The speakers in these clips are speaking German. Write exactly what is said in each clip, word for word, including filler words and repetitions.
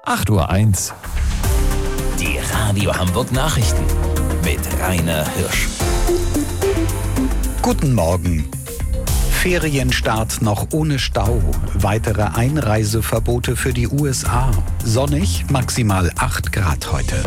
acht Uhr eins. Die Radio Hamburg Nachrichten mit Rainer Hirsch. Guten Morgen. Ferienstart noch ohne Stau. Weitere Einreiseverbote für die U S A. Sonnig, maximal acht Grad heute.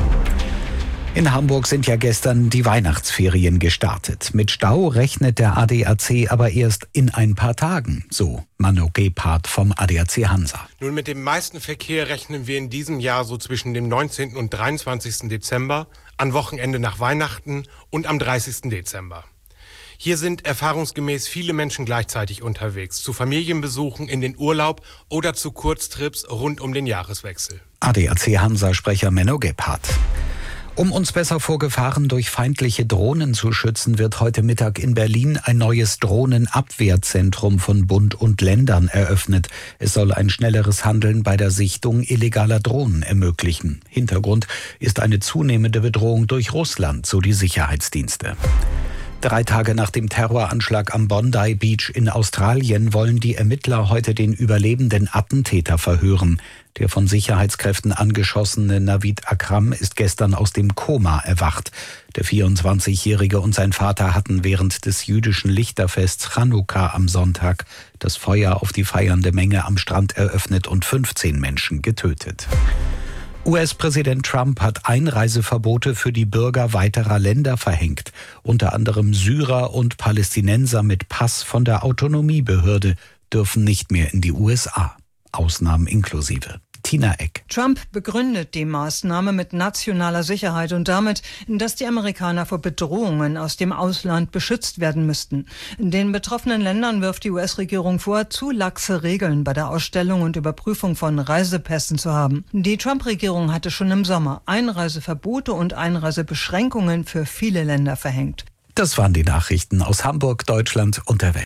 In Hamburg sind ja gestern die Weihnachtsferien gestartet. Mit Stau rechnet der A D A C aber erst in ein paar Tagen, so Manno Gebhardt vom A D A C Hansa. Nun, mit dem meisten Verkehr rechnen wir in diesem Jahr so zwischen dem neunzehnten und dreiundzwanzigsten Dezember, an Wochenende nach Weihnachten und am dreißigsten Dezember. Hier sind erfahrungsgemäß viele Menschen gleichzeitig unterwegs, zu Familienbesuchen, in den Urlaub oder zu Kurztrips rund um den Jahreswechsel. A D A C Hansa-Sprecher Manno Gebhardt. Um uns besser vor Gefahren durch feindliche Drohnen zu schützen, wird heute Mittag in Berlin ein neues Drohnenabwehrzentrum von Bund und Ländern eröffnet. Es soll ein schnelleres Handeln bei der Sichtung illegaler Drohnen ermöglichen. Hintergrund ist eine zunehmende Bedrohung durch Russland, so die Sicherheitsdienste. Drei Tage nach dem Terroranschlag am Bondi Beach in Australien wollen die Ermittler heute den überlebenden Attentäter verhören. Der von Sicherheitskräften angeschossene Navid Akram ist gestern aus dem Koma erwacht. Der vierundzwanzigjährige und sein Vater hatten während des jüdischen Lichterfests Chanukka am Sonntag das Feuer auf die feiernde Menge am Strand eröffnet und fünfzehn Menschen getötet. U S-Präsident Trump hat Einreiseverbote für die Bürger weiterer Länder verhängt. Unter anderem Syrer und Palästinenser mit Pass von der Autonomiebehörde dürfen nicht mehr in die U S A. Ausnahmen inklusive. Tina Eck. Trump begründet die Maßnahme mit nationaler Sicherheit und damit, dass die Amerikaner vor Bedrohungen aus dem Ausland beschützt werden müssten. Den betroffenen Ländern wirft die U S-Regierung vor, zu laxe Regeln bei der Ausstellung und Überprüfung von Reisepässen zu haben. Die Trump-Regierung hatte schon im Sommer Einreiseverbote und Einreisebeschränkungen für viele Länder verhängt. Das waren die Nachrichten aus Hamburg, Deutschland und der Welt.